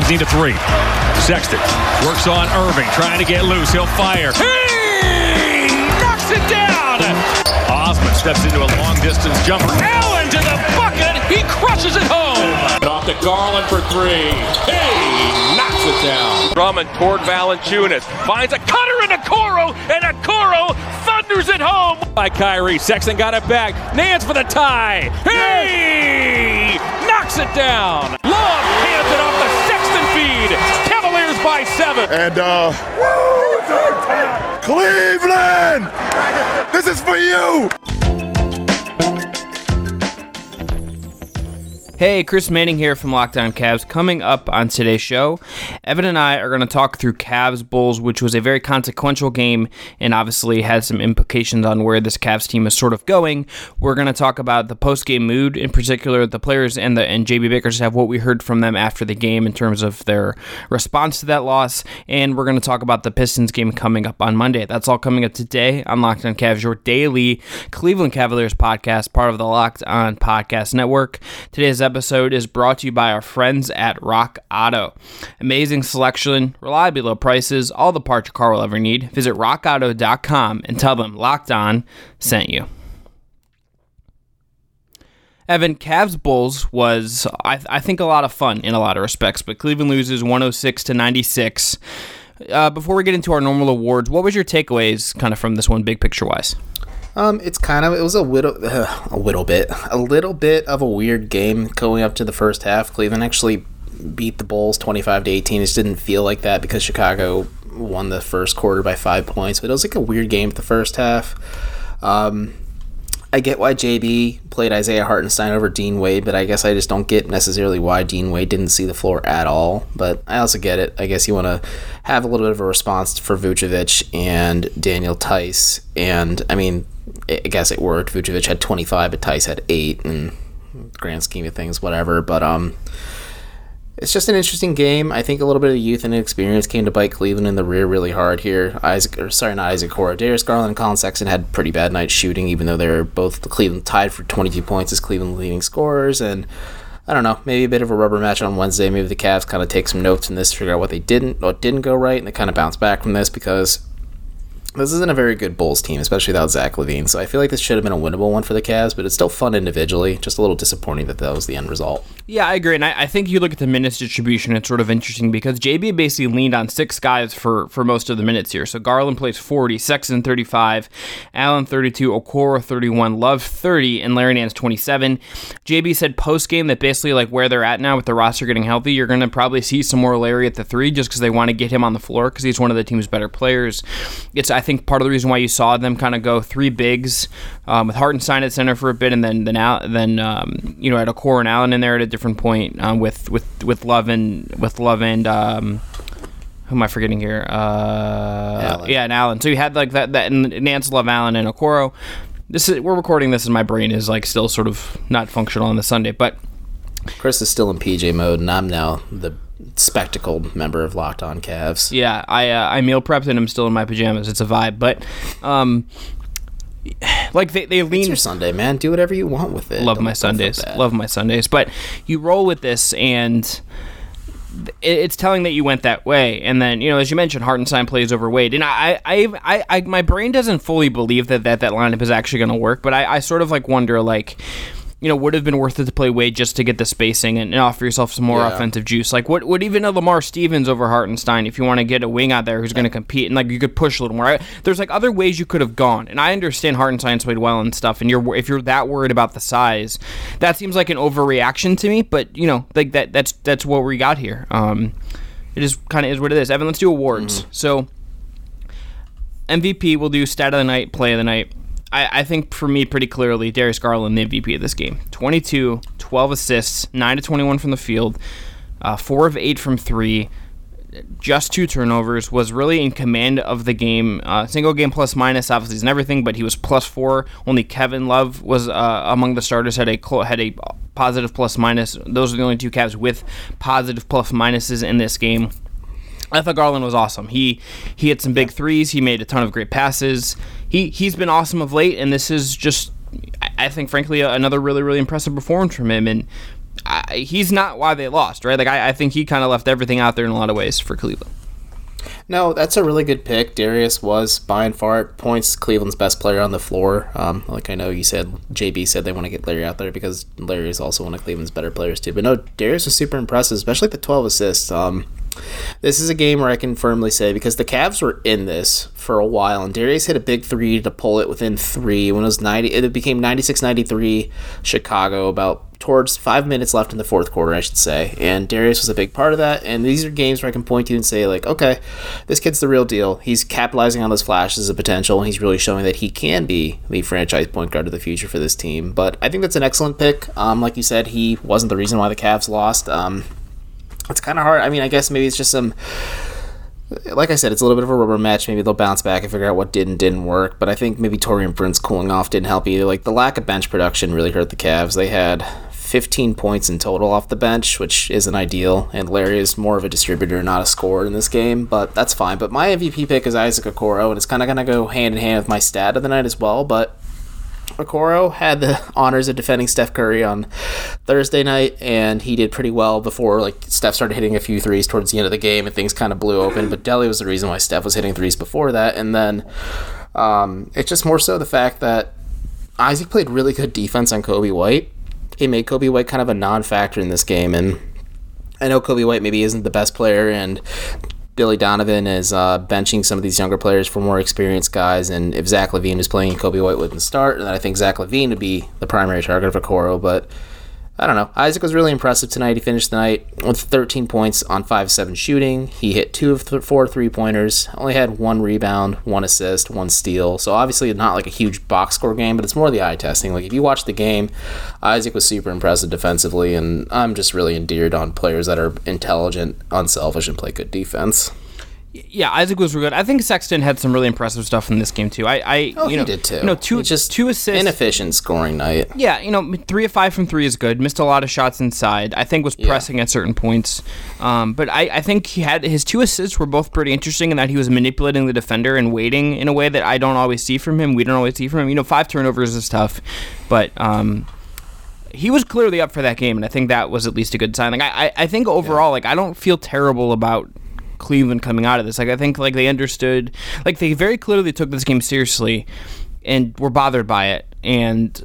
need a three. Sexton works on Irving, trying to get loose. He'll fire. He knocks it down. Osman steps into a long-distance jumper. Allen to the bucket. He crushes it home. Off to Garland for three. He knocks it down. Drummond toward Valanciunas. Finds a cutter in Okoro, and Okoro thunders it home. By Kyrie. Sexton got it back. Nance for the tie. He knocks it down. Love hands it off the Sexton feed. Cavaliers by 7. And, Cleveland! This is for you! Hey, Chris Manning here from Locked On Cavs. Coming up on today's show, Evan and I are going to talk through Cavs Bulls, which was a very consequential game and obviously had some implications on where this Cavs team is sort of going. We're going to talk about the post-game mood, in particular the players and JB Bakers have what we heard from them after the game in terms of their response to that loss, and we're going to talk about the Pistons game coming up on Monday. That's all coming up today on Locked On Cavs, your daily Cleveland Cavaliers podcast, part of the Locked On Podcast Network. Today's episode is brought to you by our friends at Rock Auto. Amazing selection, reliably low prices, all the parts your car will ever need. Visit rockauto.com and tell them Locked On sent you. Evan, Cavs Bulls was, I think, a lot of fun in a lot of respects, but Cleveland loses 106-96. Before we get into our normal awards, what was your takeaways kind of from this one, big picture-wise? It was a little bit of a weird game going up to the first half. Cleveland actually beat the Bulls 25-18. It just didn't feel like that because Chicago won the first quarter by 5 points. But it was like a weird game at the first half. I get why JB played Isaiah Hartenstein over Dean Wade, but I guess I just don't get necessarily why Dean Wade didn't see the floor at all. But I also get it. I guess you want to have a little bit of a response for Vucevic and Daniel Tice. And, I mean, I guess it worked. Vucevic had 25, but Tice had 8, and grand scheme of things, whatever. But it's just an interesting game. I think a little bit of youth and experience came to bite Cleveland in the rear really hard here. Isaac Okoro. Darius Garland and Colin Sexton had pretty bad nights shooting, even though they're both Cleveland tied for 22 points as Cleveland leading scorers. And I don't know, maybe a bit of a rubber match on Wednesday. Maybe the Cavs kind of take some notes from this, figure out what didn't go right, and they kind of bounce back from this because this isn't a very good Bulls team, especially without Zach LaVine. So I feel like this should have been a winnable one for the Cavs, but it's still fun individually. Just a little disappointing that was the end result. Yeah, I agree. And I think you look at the minutes distribution, it's sort of interesting because JB basically leaned on 6 guys for most of the minutes here. So Garland plays 40, Sexton 35, Allen 32, Okoro 31, Love 30, and Larry Nance 27. JB said post-game that basically like where they're at now with the roster getting healthy, you're going to probably see some more Larry at the 3 just because they want to get him on the floor because he's one of the team's better players. I think part of the reason why you saw them kind of go 3 bigs with Hartenstein at center for a bit, and then had Okoro and Allen in there at a different point with Love and who am I forgetting here? Allen. Yeah, and Allen. So you had like that and Nance, Love, Allen, and Okoro. We're recording this, and my brain is like still sort of not functional on the Sunday, but Chris is still in PJ mode, and I'm now the spectacled member of Locked On Cavs. Yeah, I meal prepped and I'm still in my pajamas. It's a vibe, but like they lean. It's your Sunday, man. Do whatever you want with it. Love my Sundays. But you roll with this, and it's telling that you went that way. And then as you mentioned, Hartenstein plays over Wade, and I my brain doesn't fully believe that lineup is actually going to work, but I sort of like wonder like, would have been worth it to play Wade just to get the spacing and offer yourself some more offensive juice. Like, would even a Lamar Stevens over Hartenstein if you want to get a wing out there who's going to compete and, like, you could push a little more. There's, like, other ways you could have gone. And I understand Hartenstein's played well and stuff, and if you're that worried about the size, that seems like an overreaction to me, but, like that's what we got here. It just kind of is what it is. Evan, let's do awards. So, MVP, we'll do stat of the night, play of the night. I think for me pretty clearly, Darius Garland, the MVP of this game. 22, 12 assists, 9-21 from the field, 4 of 8 from 3, just 2 turnovers, was really in command of the game. Single game plus minus obviously isn't everything, but he was plus 4. Only Kevin Love was among the starters, had a positive plus minus. Those are the only 2 Cavs with positive plus minuses in this game. I thought Garland was awesome. He hit some big threes. He made a ton of great passes. He's been awesome of late, and this is just, I think, frankly, another really, really impressive performance from him. And he's not why they lost, right? Like, I think he kind of left everything out there in a lot of ways for Cleveland. No, that's a really good pick. Darius was by and far at points Cleveland's best player on the floor. Like I know you said, JB said they want to get Larry out there because Larry is also one of Cleveland's better players too. But no, Darius was super impressive, especially the 12 assists. This is a game where I can firmly say, because the Cavs were in this for a while, and Darius hit a big three to pull it within 3 when it became 96-93 Chicago, about towards 5 minutes left in the fourth quarter, I should say. And Darius was a big part of that. And these are games where I can point to and say, like, okay, this kid's the real deal. He's capitalizing on those flashes of potential, and he's really showing that he can be the franchise point guard of the future for this team. But I think that's an excellent pick. Like you said, he wasn't the reason why the Cavs lost. It's kind of hard. I mean, I guess maybe it's just some... Like I said, it's a little bit of a rubber match. Maybe they'll bounce back and figure out what did and didn't work. But I think maybe Taurean Prince cooling off didn't help either. Like, the lack of bench production really hurt the Cavs. They had 15 points in total off the bench, which isn't ideal. And Larry is more of a distributor, not a scorer in this game. But that's fine. But my MVP pick is Isaac Okoro, and it's kind of going to go hand in hand with my stat of the night as well. But Okoro had the honors of defending Steph Curry on Thursday night, and he did pretty well before Steph started hitting a few threes towards the end of the game, and things kind of blew open. But Delly was the reason why Steph was hitting threes before that. And then it's just more so the fact that Isaac played really good defense on Kobe White. He made Kobe White kind of a non-factor in this game, and I know Kobe White maybe isn't the best player, and Billy Donovan is benching some of these younger players for more experienced guys, and if Zach LaVine is playing, Kobe White wouldn't start, and then I think Zach LaVine would be the primary target of Okoro. But I don't know. Isaac was really impressive tonight. He finished the night with 13 points on 5-7 shooting. He hit 2 of 4 3-pointers, only had 1 rebound, 1 assist, 1 steal. So obviously not like a huge box score game, but it's more the eye testing. Like, if you watch the game, Isaac was super impressive defensively, and I'm just really endeared on players that are intelligent, unselfish, and play good defense. Yeah, Isaac was real good. I think Sexton had some really impressive stuff in this game too. He did too. Two assists. Inefficient scoring night. Yeah, 3 of 5 from 3 is good. Missed a lot of shots inside. I think was pressing at certain points. But I think he had his 2 assists were both pretty interesting in that he was manipulating the defender and waiting in a way that I don't always see from him. We don't always see from him. 5 turnovers is tough, but he was clearly up for that game, and I think that was at least a good sign. Like, I think overall, I don't feel terrible about Cleveland coming out of this. I think they understood, they very clearly took this game seriously and were bothered by it, and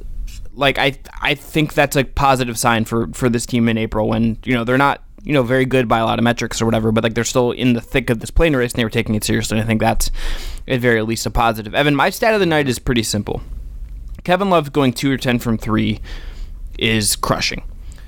I think that's a positive sign for this team in April when they're not very good by a lot of metrics or whatever, but they're still in the thick of this play-in race and they were taking it seriously, and I think that's at very least a positive. Evan, my stat of the night is pretty simple. Kevin Love going 2 or 10 from 3 is crushing.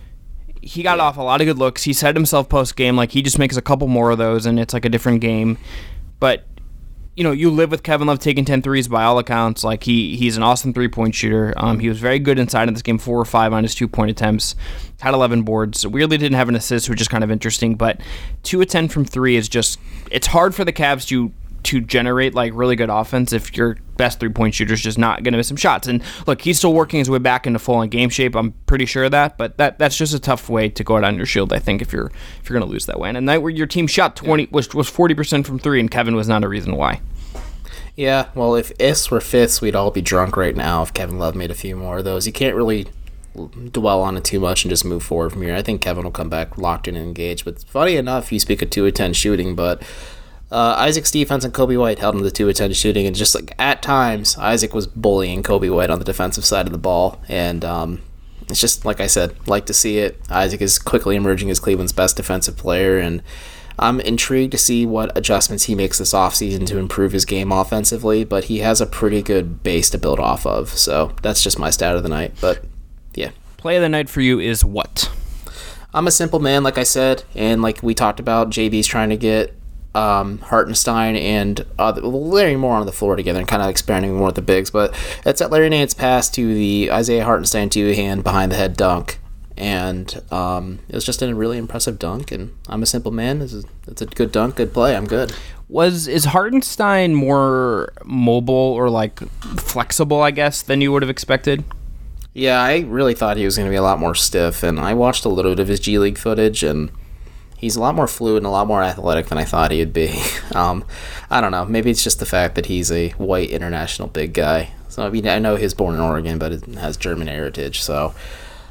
He got off a lot of good looks. He said himself post-game, he just makes a couple more of those, and it's a different game. But, you live with Kevin Love taking 10 threes by all accounts. He's an awesome three-point shooter. He was very good inside of this game, 4 or 5 on his 2-point attempts. Had 11 boards. Weirdly didn't have an assist, which is kind of interesting. But 2 of 10 from 3 is just... It's hard for the Cavs to generate really good offense if your best 3-point shooter is just not going to miss some shots. And look, he's still working his way back into full on game shape. I'm pretty sure of that, but that's just a tough way to go out on your shield, I think, if you're going to lose that way. And a night where your team shot 20 was 40% from 3, and Kevin was not a reason why. Yeah, well, if ifs were fifths, we'd all be drunk right now if Kevin Love made a few more of those. You can't really dwell on it too much and just move forward from here. I think Kevin will come back locked in and engaged. But funny enough, you speak of 2 of 10 shooting, but Isaac's defense and Kobe White held him to 2 of 10 shooting, and just at times Isaac was bullying Kobe White on the defensive side of the ball, and it's just like I said, like to see it. Isaac is quickly emerging as Cleveland's best defensive player, and I'm intrigued to see what adjustments he makes this offseason to improve his game offensively, but he has a pretty good base to build off of, so that's just my stat of the night. But yeah, play of the night for you is what? I'm a simple man, like I said, and like we talked about, JB's trying to get Hartenstein and Larry Moore on the floor together and kind of experimenting more with the bigs, but it's that Larry Nance pass to the Isaiah Hartenstein 2-hand behind the head dunk, and it was just a really impressive dunk, and I'm a simple man. It's a good dunk, good play. I'm good. Is Hartenstein more mobile or flexible, I guess, than you would have expected? Yeah, I really thought he was going to be a lot more stiff, and I watched a little bit of his G League footage, and he's a lot more fluid and a lot more athletic than I thought he'd be. I don't know. Maybe it's just the fact that he's a white international big guy. So I know he's born in Oregon, but it has German heritage. So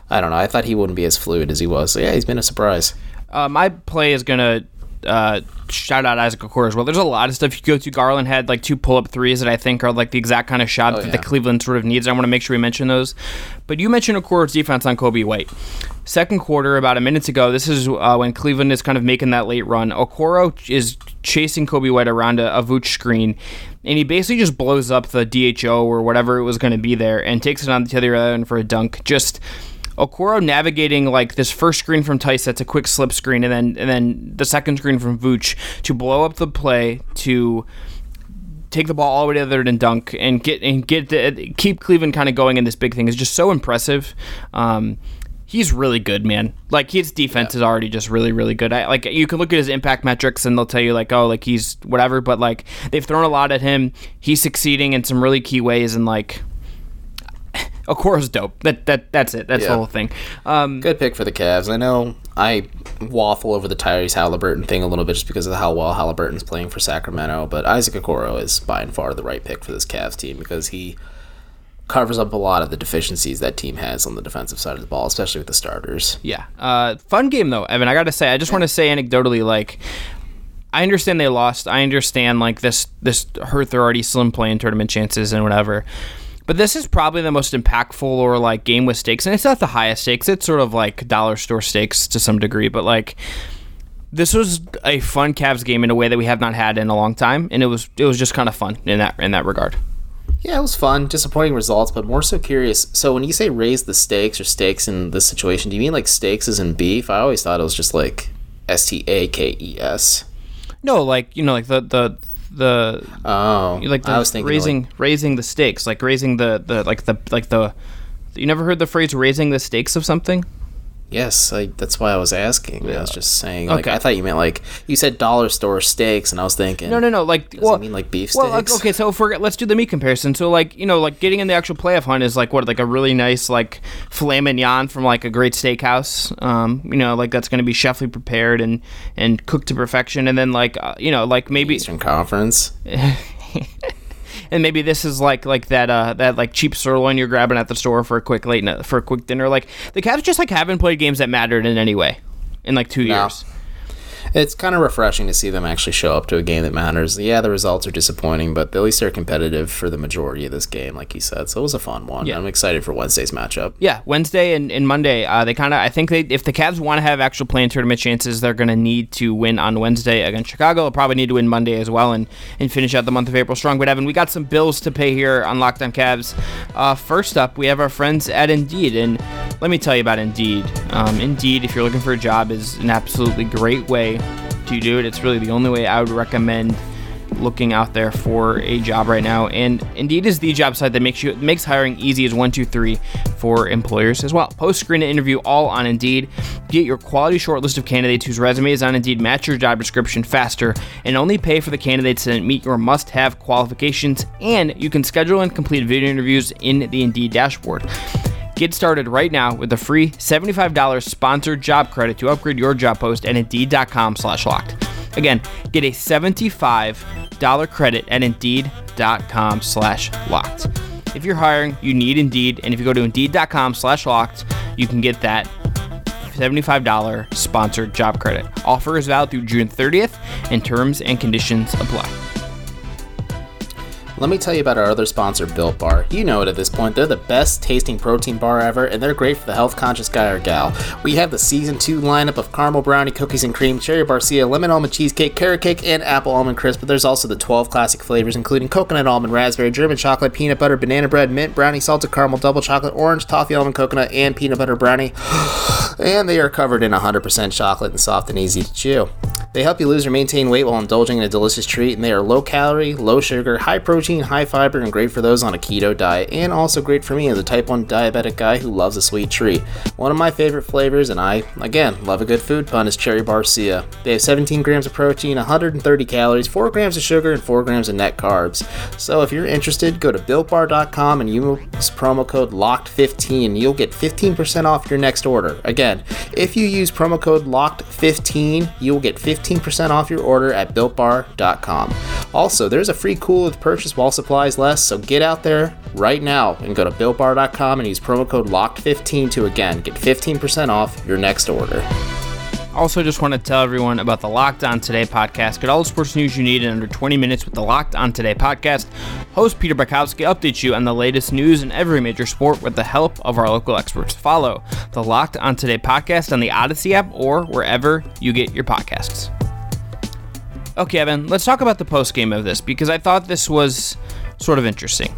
I don't know. I thought he wouldn't be as fluid as he was. So yeah, he's been a surprise. My play is going to shout out Isaac Okoro as well. There's a lot of stuff you go to. Garland had like 2 pull-up threes that I think are like the exact kind of shot that Cleveland sort of needs. I want to make sure we mention those. But you mentioned Okoro's defense on Kobe White. Second quarter, about a minute ago, this is when Cleveland is kind of making that late run. Okoro is chasing Kobe White around a Vooch screen, and he basically just blows up the DHO or whatever it was going to be there and takes it on the other end for a dunk. Just Okoro navigating like this first screen from Tice, that's a quick slip screen, and then the second screen from Vooch to blow up the play, to take the ball all the way to the other and dunk and keep Cleveland kind of going in this big thing is just so impressive. He's really good, man. Like, his defense is already just really, really good. Like, you can look at his impact metrics and they'll tell you like, oh, like he's whatever, but like they've thrown a lot at him. He's succeeding in some really key ways, and like, Okoro's dope. That's it. That's the whole thing. Good pick for the Cavs. I know I waffle over the Tyrese Halliburton thing a little bit just because of how well Halliburton's playing for Sacramento, but Isaac Okoro is by and far the right pick for this Cavs team because he covers up a lot of the deficiencies that team has on the defensive side of the ball, especially with the starters. Yeah. Fun game, though, Evan. I got to say, I just want to say anecdotally, like, I understand they lost. I understand, like, this hurt their already slim play-in tournament chances and whatever. But this is probably the most impactful or, like, game with stakes. And it's not the highest stakes. It's sort of like dollar store stakes to some degree. But, like, this was a fun Cavs game in a way that we have not had in a long time. And it was just kind of fun in that regard. Yeah, it was fun. Disappointing results, but more so curious. So when you say raise the stakes or stakes in this situation, do you mean like steaks as in beef? I always thought it was just like STAKES. No, like, you know, like the I was thinking raising the stakes, like raising the you never heard the phrase raising the stakes of something? Yes, that's why I was asking. Yeah. I was just saying, like, okay. I thought you meant like you said dollar store steaks, and I was thinking, no, like, does it mean like beef steaks? Well, okay, so let's do the meat comparison. So, like, you know, like getting in the actual playoff hunt is like what, like a really nice like filet mignon from like a great steakhouse. You know, like that's going to be chefly prepared and cooked to perfection, and then like you know, like maybe Eastern Conference. And maybe this is like that like cheap sirloin you're grabbing at the store for a quick dinner. Like, the Cavs just like haven't played games that mattered in any way in like 2 years. It's kind of refreshing to see them actually show up to a game that matters. Yeah, the results are disappointing, but at least they're competitive for the majority of this game, like you said. So it was a fun one. Yeah. I'm excited for Wednesday's matchup. Yeah, Wednesday and Monday. I think if the Cavs want to have actual play-in tournament chances, they're going to need to win on Wednesday against Chicago. They'll probably need to win Monday as well and finish out the month of April strong. But Evan, we got some bills to pay here on Locked On Cavs. First up, we have our friends at Indeed, and let me tell you about Indeed. Indeed, if you're looking for a job, is an absolutely great way to do it. It's really the only way I would recommend looking out there for a job right now. And Indeed is the job site that makes hiring easy as 1, 2, 3 for employers as well. Post, screen, and interview all on Indeed. Get your quality short list of candidates whose resumes on Indeed match your job description faster, and only pay for the candidates that meet your must-have qualifications. And you can schedule and complete video interviews in the Indeed dashboard. Get started right now with a free $75 sponsored job credit to upgrade your job post at Indeed.com/locked. Again, get a $75 credit at Indeed.com/locked. If you're hiring, you need Indeed, and if you go to Indeed.com/locked, you can get that $75 sponsored job credit. Offer is valid through June 30th, and terms and conditions apply. Let me tell you about our other sponsor, Built Bar. You know it at this point. They're the best tasting protein bar ever, and they're great for the health-conscious guy or gal. We have the Season 2 lineup of caramel brownie, cookies and cream, cherry barcia, lemon almond cheesecake, carrot cake, and apple almond crisp. But there's also the 12 classic flavors, including coconut almond, raspberry, German chocolate, peanut butter, banana bread, mint brownie, salted caramel, double chocolate, orange, toffee almond coconut, and peanut butter brownie. And they are covered in 100% chocolate and soft and easy to chew. They help you lose or maintain weight while indulging in a delicious treat, and they are low calorie, low sugar, high protein, high fiber, and great for those on a keto diet, and also great for me as a type 1 diabetic guy who loves a sweet treat. One of my favorite flavors, and I, again, love a good food pun, is cherry barcia. They have 17 grams of protein, 130 calories, 4 grams of sugar, and 4 grams of net carbs. So if you're interested, go to BuiltBar.com and use promo code LOCKED15, and you'll get 15% off your next order. Again, if you use promo code LOCKED15, you will get 15% off your order at BuiltBar.com. Also, there's a free cooler to purchase while supplies last, so get out there right now and go to BuiltBar.com and use promo code LOCKED15 to, again, get 15% off your next order. Also, just want to tell everyone about the Locked On Today podcast. Get all the sports news you need in under 20 minutes with the Locked On Today podcast. Host Peter Bukowski updates you on the latest news in every major sport with the help of our local experts. Follow the Locked On Today podcast on the Odyssey app or wherever you get your podcasts. Okay, Evan, let's talk about the post game of this because I thought this was sort of interesting.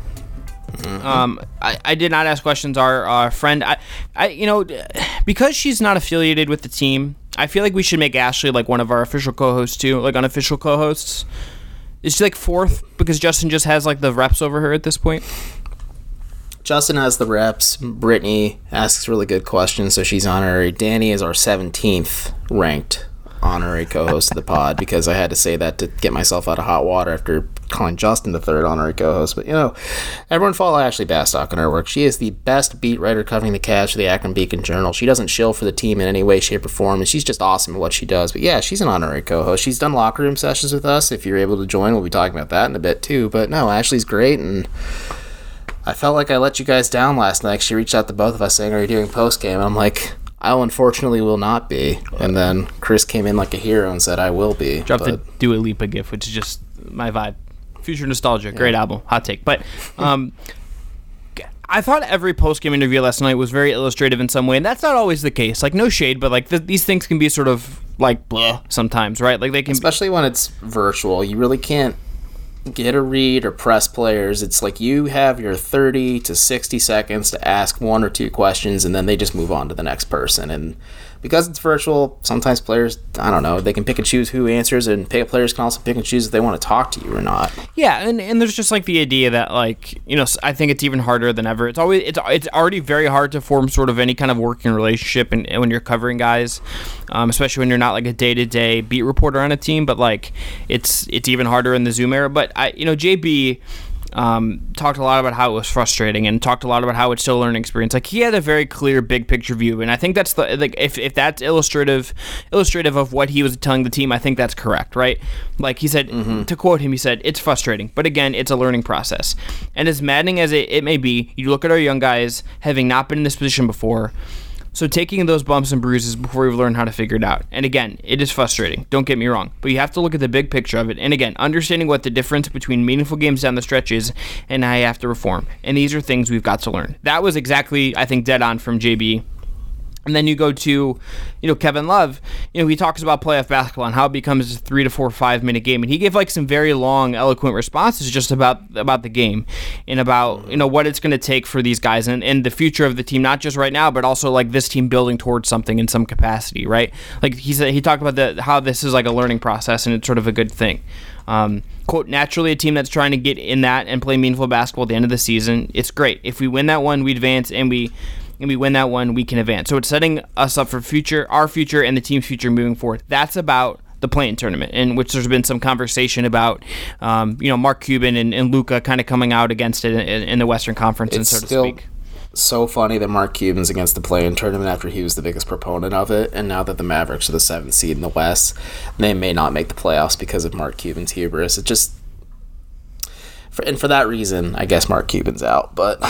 I did not ask questions. Our friend, because she's not affiliated with the team, I feel like we should make Ashley like one of our official co-hosts too, like unofficial co-hosts. Is she like fourth because Justin just has like the reps over her at this point? Justin has the reps. Brittany asks really good questions, so she's honorary. Danny is our 17th ranked honorary co-host of the pod because I had to say that to get myself out of hot water after calling Justin the third honorary co-host. But, everyone follow Ashley Bastock on her work. She is the best beat writer covering the Cavs for the Akron Beacon Journal. She doesn't shill for the team in any way, shape, or form, and she's just awesome at what she does. But, yeah, she's an honorary co-host. She's done locker room sessions with us. If you're able to join, we'll be talking about that in a bit, too. But, no, Ashley's great, and I felt like I let you guys down last night. She reached out to both of us saying, "Are you doing post-game?" And I'm like, I unfortunately will not be. And then Chris came in like a hero and said, I will be. Dropped the Dua Lipa gif, which is just my vibe. Future Nostalgia, great album, hot take. But I thought every post-game interview last night was very illustrative in some way, and that's not always the case. Like, no shade, but like these things can be sort of like blah sometimes, right? Like they can, especially when it's virtual. You really can't get a read or press players. It's like you have your 30 to 60 seconds to ask one or two questions, and then they just move on to the next person. And because it's virtual, sometimes players, I don't know, they can pick and choose who answers, and players can also pick and choose if they want to talk to you or not. Yeah, and there's just like the idea that like, I think it's even harder than ever. It's already very hard to form sort of any kind of working relationship and when you're covering guys, especially when you're not like a day-to-day beat reporter on a team, but like it's even harder in the Zoom era. But JB talked a lot about how it was frustrating and talked a lot about how it's still a learning experience. Like he had a very clear big picture view, and I think that's if that's illustrative of what he was telling the team, I think that's correct, right? Like he said, to quote him, he said, "It's frustrating, but again, it's a learning process." And as maddening as it may be, you look at our young guys having not been in this position before. So taking those bumps and bruises before we've learned how to figure it out. And again, it is frustrating. Don't get me wrong. But you have to look at the big picture of it. And again, understanding what the difference between meaningful games down the stretch is and how you have to reform. And these are things we've got to learn. That was exactly, I think, dead on from JB. And then you go to, Kevin Love. He talks about playoff basketball and how it becomes a 3 to 4, 5 minute game, and he gave like some very long, eloquent responses just about the game and about what it's going to take for these guys and the future of the team, not just right now, but also like this team building towards something in some capacity, right? Like he talked about how this is like a learning process and it's sort of a good thing. Quote, naturally a team that's trying to get in that and play meaningful basketball at the end of the season, it's great. If we win that one, we advance, and we win that one, we can advance. So it's setting us up for our future and the team's future moving forward. That's about the play-in tournament, in which there's been some conversation about, Mark Cuban and Luka kind of coming out against it in the Western Conference, and so to speak. So funny that Mark Cuban's against the play-in tournament after he was the biggest proponent of it, and now that the Mavericks are the 7th seed in the West, they may not make the playoffs because of Mark Cuban's hubris. It just... And for that reason, I guess Mark Cuban's out, but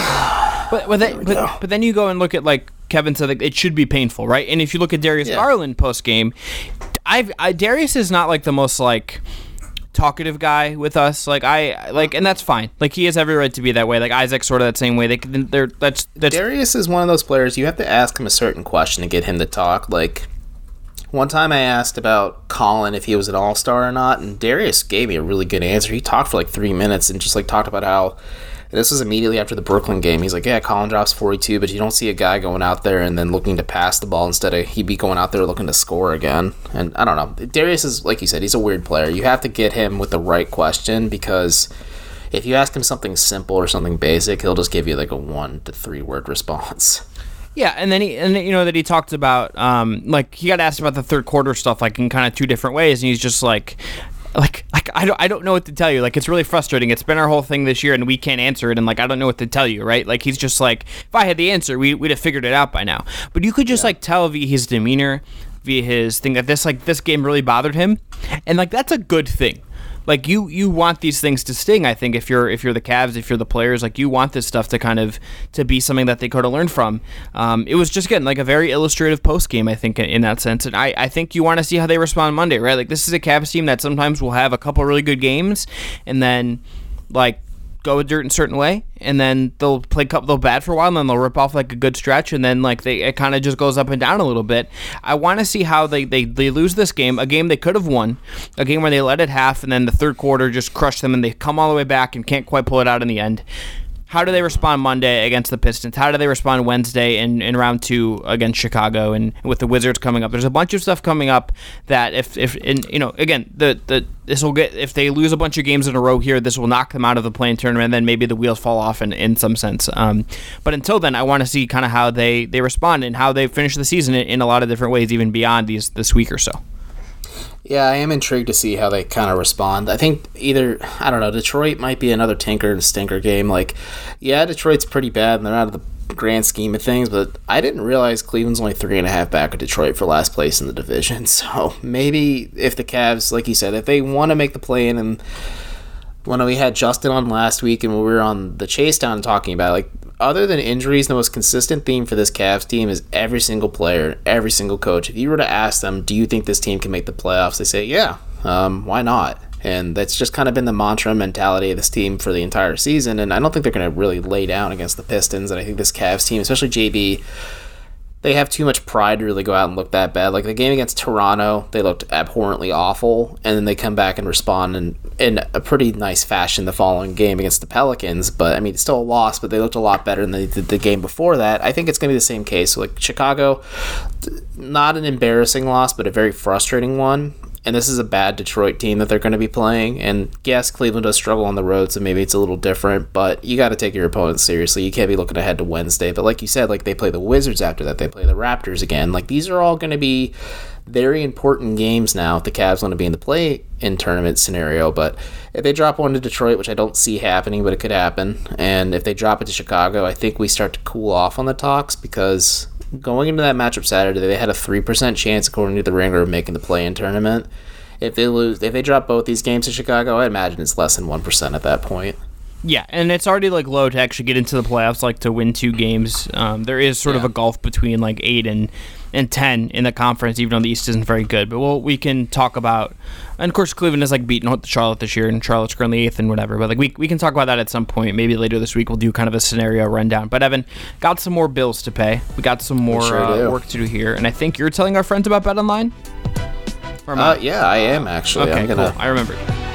then you go and look at, like Kevin said, like, it should be painful, right? And if you look at Darius Garland post-game, Darius is not like the most like talkative guy with us, and that's fine. Like he has every right to be that way. Like Isaac's sort of that same way. That's Darius is one of those players you have to ask him a certain question to get him to talk. Like one time I asked about Colin if he was an all-star or not, and Darius gave me a really good answer. He talked for like 3 minutes and just like talked about how this was immediately after the Brooklyn game. He's like, yeah, Colin drops 42, but you don't see a guy going out there and then looking to pass the ball instead of he'd be going out there looking to score again. And I don't know. Darius is, like you said, he's a weird player. You have to get him with the right question, because if you ask him something simple or something basic, he'll just give you like a 1 to 3 word response. Yeah, and then he talked about like he got asked about the third quarter stuff like in kind of 2 different ways, and he's just like I don't know what to tell you. Like it's really frustrating. It's been our whole thing this year, and we can't answer it, and like I don't know what to tell you, right? Like he's just like, if I had the answer, we'd have figured it out by now. But you could just like tell via his demeanor, via his thing that this game really bothered him, and like that's a good thing. like you want these things to sting. I think if you're the Cavs, if you're the players, like you want this stuff to be something that they could have learned from. It was just getting like a very illustrative post game, I think, in that sense. And I think you want to see how they respond Monday, right? Like this is a Cavs team that sometimes will have a couple really good games and then like go a certain way, and then they'll play they'll bat for a while, and then they'll rip off like a good stretch, and then like it kind of just goes up and down a little bit. I want to see how they lose this game, a game they could have won, a game where they led at half, and then the third quarter just crushed them, and they come all the way back and can't quite pull it out in the end. How do they respond Monday against the Pistons? How do they respond Wednesday in round 2 against Chicago and with the Wizards coming up? There's a bunch of stuff coming up that if this will get, if they lose a bunch of games in a row here, this will knock them out of the play-in tournament, and then maybe the wheels fall off in some sense. But until then, I want to see kind of how they respond and how they finish the season in a lot of different ways, even beyond this week or so. Yeah, I am intrigued to see how they kind of respond. I think Detroit might be another tinker and stinker game. Like, yeah, Detroit's pretty bad, and they're out of the grand scheme of things, but I didn't realize Cleveland's only 3.5 back of Detroit for last place in the division. So maybe if the Cavs, like you said, if they want to make the play-in, and when we had Justin on last week and we were on the Chase Down talking about, like, other than injuries, the most consistent theme for this Cavs team is every single player, every single coach. If you were to ask them, do you think this team can make the playoffs? They say, yeah, why not? And that's just kind of been the mantra and mentality of this team for the entire season. And I don't think they're going to really lay down against the Pistons. And I think this Cavs team, especially JB, they have too much pride to really go out and look that bad. Like the game against Toronto, they looked abhorrently awful, and then they come back and respond in a pretty nice fashion the following game against the Pelicans. But, I mean, it's still a loss, but they looked a lot better than they did the game before that. I think it's going to be the same case. So, like, Chicago, not an embarrassing loss, but a very frustrating one. And this is a bad Detroit team that they're going to be playing. And yes, Cleveland does struggle on the road, so maybe it's a little different. But you got to take your opponents seriously. You can't be looking ahead to Wednesday. But like you said, like they play the Wizards after that. They play the Raptors again. Like these are all going to be very important games now if the Cavs want to be in the play-in tournament scenario. But if they drop one to Detroit, which I don't see happening, but it could happen, and if they drop it to Chicago, I think we start to cool off on the talks because going into that matchup Saturday, they had a 3% chance, according to the Ringer, of making the play-in tournament. If they drop both these games to Chicago, I imagine it's less than 1% at that point. Yeah, and it's already like low to actually get into the playoffs, like to win 2 games. There is sort of a gulf between like 8 and 10 in the conference, even though the East isn't very good. But we can talk about, and of course Cleveland has like beaten Charlotte this year, and Charlotte's currently 8th and whatever. But like we can talk about that at some point. Maybe later this week we'll do kind of a scenario rundown. But Evan, got some more bills to pay. We got some more work to do here, and I think you're telling our friends about BetOnline. Yeah, I am actually. Okay, cool. I remember.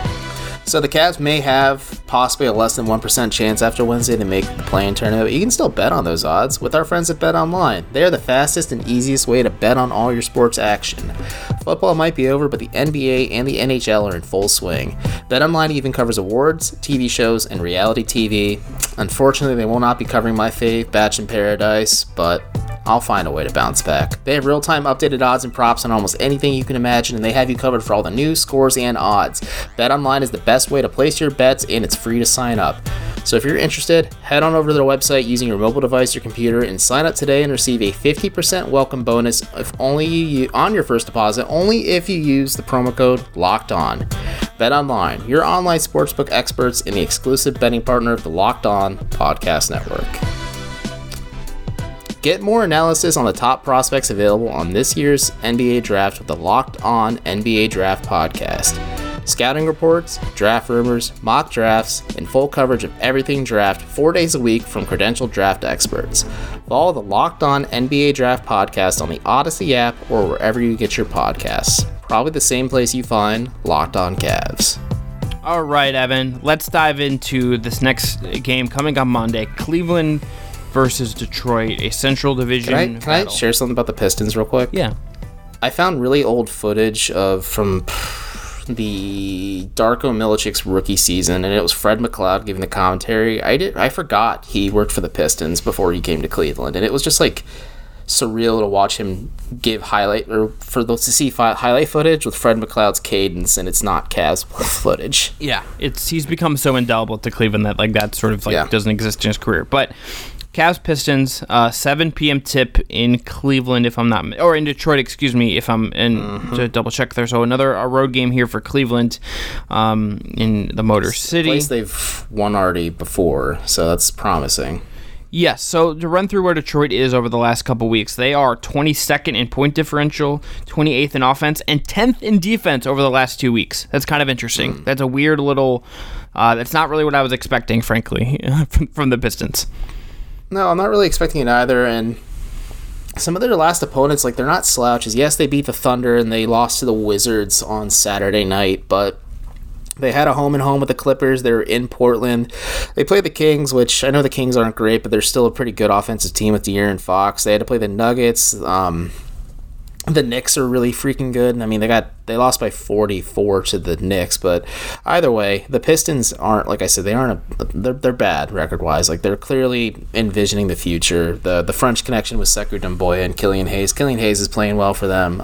So the Cavs may have possibly a less than 1% chance after Wednesday to make the play-in tournament, but you can still bet on those odds with our friends at BetOnline. They are the fastest and easiest way to bet on all your sports action. Football might be over, but the NBA and the NHL are in full swing. BetOnline even covers awards, TV shows, and reality TV. Unfortunately, they will not be covering my fave, Batch in Paradise, but I'll find a way to bounce back. They have real-time updated odds and props on almost anything you can imagine, and they have you covered for all the news, scores, and odds. BetOnline is the best way to place your bets, and it's free to sign up. So if you're interested, head on over to their website using your mobile device or computer and sign up today and receive a 50% welcome bonus on your first deposit, only if you use the promo code LOCKEDON. BetOnline, your online sportsbook experts and the exclusive betting partner of the Locked On Podcast Network. Get more analysis on the top prospects available on this year's NBA Draft with the Locked On NBA Draft Podcast. Scouting reports, draft rumors, mock drafts, and full coverage of everything draft 4 days a week from credentialed draft experts. Follow the Locked On NBA Draft Podcast on the Odyssey app or wherever you get your podcasts. Probably the same place you find Locked On Cavs. All right, Evan, let's dive into this next game coming on Monday. Cleveland versus Detroit, a Central Division Can I share something about the Pistons real quick? Yeah. I found really old footage from the Darko Milicic's rookie season, and it was Fred McLeod giving the commentary. I forgot he worked for the Pistons before he came to Cleveland, and it was just like surreal to watch him give highlight footage with Fred McLeod's cadence, and it's not Cavs footage. Yeah, he's become so indelible to Cleveland that like that sort of like doesn't exist in his career. But Cavs Pistons, 7 p.m. tip in Cleveland, or in Detroit, excuse me, if I'm in to double check there. So a road game here for Cleveland, in the Motor City. Place they've won already before, so that's promising. Yes, so to run through where Detroit is over the last couple weeks, they are 22nd in point differential, 28th in offense, and 10th in defense over the last 2 weeks. That's kind of interesting. That's a weird little... that's not really what I was expecting, frankly, from the Pistons. No, I'm not really expecting it either, and some of their last opponents, like, they're not slouches. Yes, they beat the Thunder, and they lost to the Wizards on Saturday night, but... they had a home-and-home with the Clippers. They were in Portland. They played the Kings, which I know the Kings aren't great, but they're still a pretty good offensive team with De'Aaron Fox. They had to play the Nuggets. The Knicks are really freaking good. I mean, they lost by 44 to the Knicks, but either way, the Pistons aren't, like I said, they're bad record-wise. Like, they're clearly envisioning the future. The French connection with Sekou Doumbouya and Killian Hayes. Killian Hayes is playing well for them.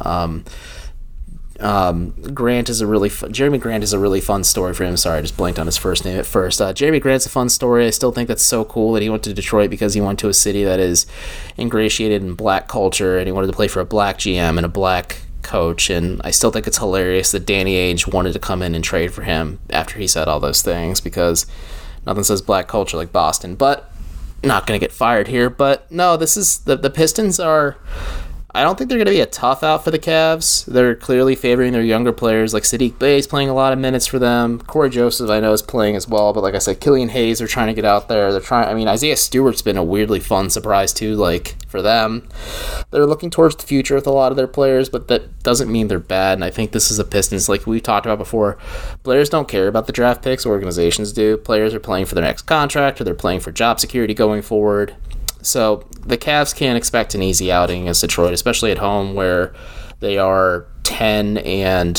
Jeremy Grant is a really fun story for him. Sorry, I just blanked on his first name at first. Jeremy Grant's a fun story. I still think that's so cool that he went to Detroit because he went to a city that is ingratiated in black culture, and he wanted to play for a black GM and a black coach. And I still think it's hilarious that Danny Ainge wanted to come in and trade for him after he said all those things, because nothing says black culture like Boston. But not going to get fired here. But no, this is the Pistons are... I don't think they're going to be a tough out for the Cavs. They're clearly favoring their younger players, like Sadiq Bey is playing a lot of minutes for them. Corey Joseph, I know, is playing as well, but like I said, Killian Hayes are trying to get out there. Isaiah Stewart's been a weirdly fun surprise too, like, for them. They're looking towards the future with a lot of their players, but that doesn't mean they're bad, and I think this is the Pistons, like we talked about before. Players don't care about the draft picks, organizations do. Players are playing for their next contract, or they're playing for job security going forward. So the Cavs can't expect an easy outing against Detroit, especially at home where they are 10 and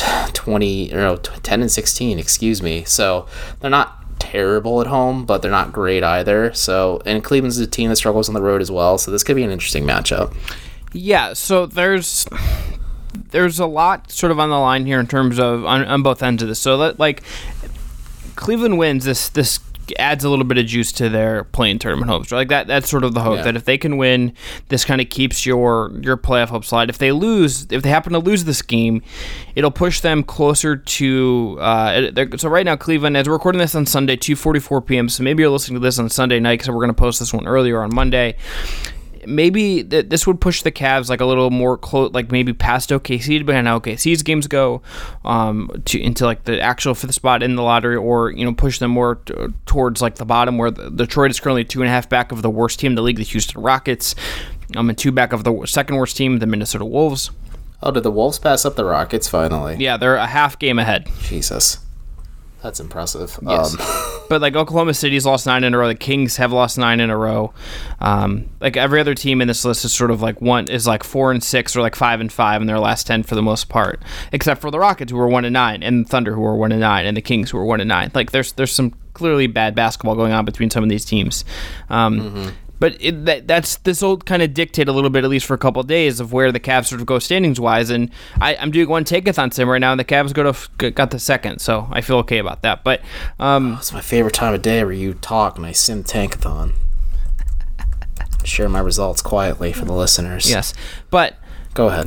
16, excuse me. So they're not terrible at home, but they're not great either. So, and Cleveland's a team that struggles on the road as well. So this could be an interesting matchup. Yeah, so there's a lot sort of on the line here in terms of on both ends of this. So Cleveland wins this adds a little bit of juice to their play-in tournament hopes. Right? Like that's sort of the hope that if they can win, this kind of keeps your playoff hopes alive. If they happen to lose this game, it'll push them closer to. So right now, Cleveland, as we're recording this on Sunday, 2:44 p.m. So maybe you're listening to this on Sunday night because we're going to post this one earlier on Monday. Maybe this would push the Cavs like a little more close, like maybe past OKC, depending on how OKC's games go, into like the actual fifth spot in the lottery, or push them more towards like the bottom, where Detroit is currently 2.5 back of the worst team in the league, the Houston Rockets, and 2 back of the second worst team, the Minnesota Wolves. Oh, did the Wolves pass up the Rockets finally? Yeah, they're a half game ahead. Jesus. That's impressive. Yes. But like Oklahoma City's lost 9 in a row. The Kings have lost 9 in a row. Like every other team in this list is sort of like 4 and 6 or like 5 and 5 in their last 10 for the most part, except for the Rockets, who are 1 and 9, and the Thunder, who are 1 and 9, and the Kings, who are 1 and 9. Like there's some clearly bad basketball going on between some of these teams. But that's this will kind of dictate a little bit, at least for a couple of days, of where the Cavs sort of go standings-wise. And I'm doing one take-a-thon sim right now, and the Cavs got the second, so I feel okay about that. But it's my favorite time of day where you talk and I sim tankathon. Share my results quietly for the listeners. Yes, but go ahead.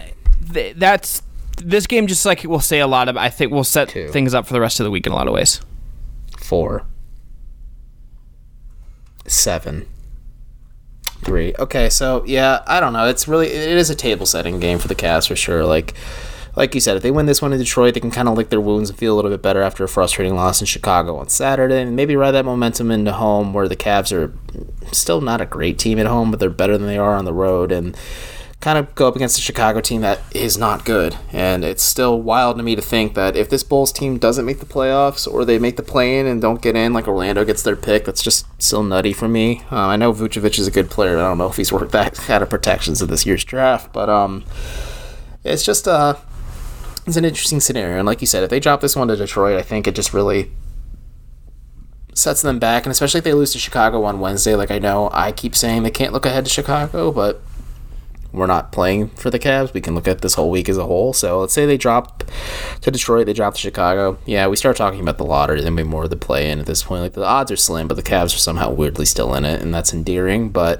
This game, just like will say a lot of. I think will set things up for the rest of the week in a lot of ways. 4, 7, 3. Okay, so yeah, I don't know. It is a table-setting game for the Cavs for sure. Like you said, if they win this one in Detroit, they can kind of lick their wounds and feel a little bit better after a frustrating loss in Chicago on Saturday, and maybe ride that momentum into home, where the Cavs are still not a great team at home, but they're better than they are on the road, and kind of go up against a Chicago team that is not good. And it's still wild to me to think that if this Bulls team doesn't make the playoffs, or they make the play-in and don't get in, like Orlando gets their pick, that's just still nutty for me. I know Vucevic is a good player. I don't know if he's worth that kind of protections of this year's draft, but it's just it's an interesting scenario. And like you said, if they drop this one to Detroit, I think it just really sets them back. And especially if they lose to Chicago on Wednesday, like I know I keep saying they can't look ahead to Chicago, but we're not playing for the Cavs. We can look at this whole week as a whole. So let's say they drop to Detroit, they drop to Chicago. Yeah, we start talking about the lottery, then maybe more of the play-in at this point. Like, the odds are slim, but the Cavs are somehow weirdly still in it, and that's endearing. But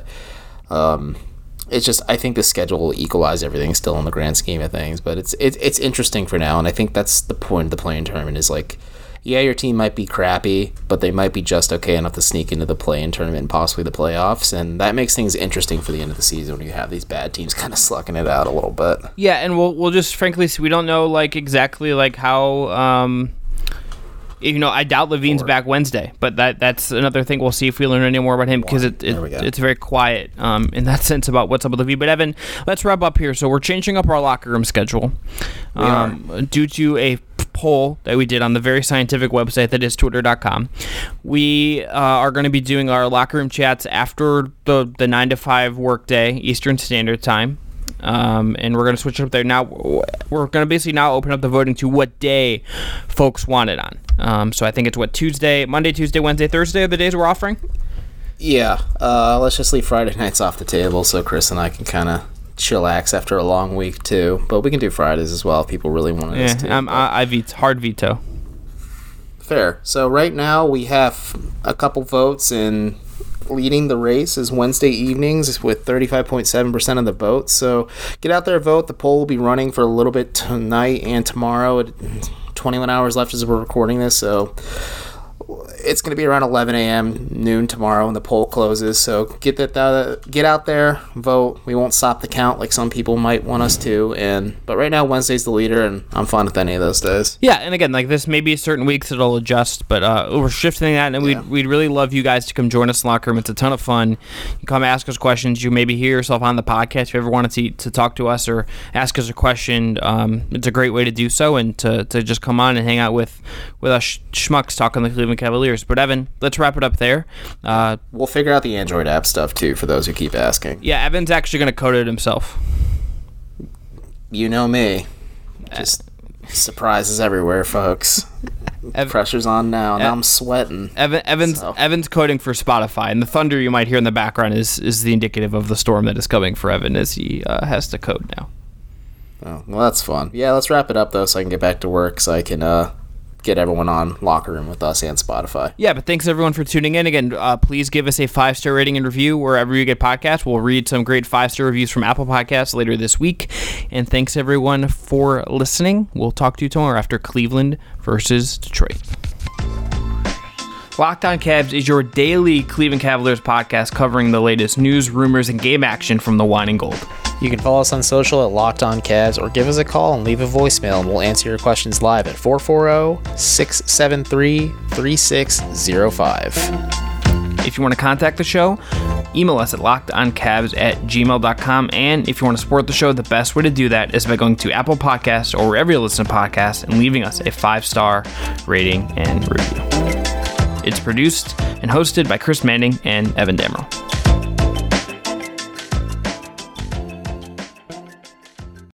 it's just, I think the schedule will equalize everything still in the grand scheme of things. But it's interesting for now, and I think that's the point of the play-in tournament is, like, yeah, your team might be crappy, but they might be just okay enough to sneak into the play-in tournament and possibly the playoffs, and that makes things interesting for the end of the season when you have these bad teams kind of slugging it out a little bit. Yeah, and we'll just frankly see. We don't know like exactly like how. I doubt Levine's back Wednesday, but that's another thing. We'll see if we learn any more about him because it's very quiet in that sense about what's up with Levine. But Evan, let's wrap up here. So we're changing up our locker room schedule due to a poll that we did on the very scientific website that is twitter.com. We are going to be doing our locker room chats after the 9 to 5 workday Eastern Standard Time. And we're going to switch it up there. Now, we're going to basically now open up the voting to what day folks want it on. So I think it's Monday, Tuesday, Wednesday, Thursday are the days we're offering? Yeah. Let's just leave Friday nights off the table so Chris and I can kind of chillax after a long week, too. But we can do Fridays as well if people really want us to. I hard veto. Fair. So right now we have a couple votes in. Leading the race is Wednesday evenings with 35.7% of the vote. So get out there, vote. The poll will be running for a little bit tonight and tomorrow. 21 hours left as we're recording this, so it's going to be around 11 a.m. noon tomorrow when the poll closes. So get out there, vote. We won't stop the count like some people might want us to. But right now Wednesday's the leader, and I'm fine with any of those days. Yeah, and again, like this, maybe certain weeks it'll adjust, but we're shifting that, and we'd really love you guys to come join us in the locker room. It's a ton of fun. You come ask us questions. You maybe hear yourself on the podcast if you ever wanted to talk to us or ask us a question. It's a great way to do so, and to just come on and hang out with us schmucks talking the Cleveland Cavaliers. But Evan, let's wrap it up there. We'll figure out the Android app stuff too for those who keep asking. Yeah, Evan's actually going to code it himself. You know me. Just surprises everywhere, folks. Pressure's on now. Now I'm sweating. Evan's coding for Spotify, and the thunder you might hear in the background is the indicative of the storm that is coming for Evan as he has to code now. Oh, well, that's fun. Yeah, let's wrap it up though, so I can get back to work, so I can get everyone on Locker Room with us and Spotify. Yeah, but thanks everyone for tuning in. Again, please give us a 5-star rating and review wherever you get podcasts. We'll read some great 5-star reviews from Apple Podcasts later this week. And thanks everyone for listening. We'll talk to you tomorrow after Cleveland versus Detroit. Locked On Cavs is your daily Cleveland Cavaliers podcast covering the latest news, rumors, and game action from the Wine and Gold. You can follow us on social at Locked On Cavs or give us a call and leave a voicemail, and we'll answer your questions live at 440-673-3605. If you want to contact the show, email us at lockedoncavs@gmail.com. And if you want to support the show, the best way to do that is by going to Apple Podcasts or wherever you listen to podcasts and leaving us a 5-star rating and review. It's produced and hosted by Chris Manning and Evan Dammerel.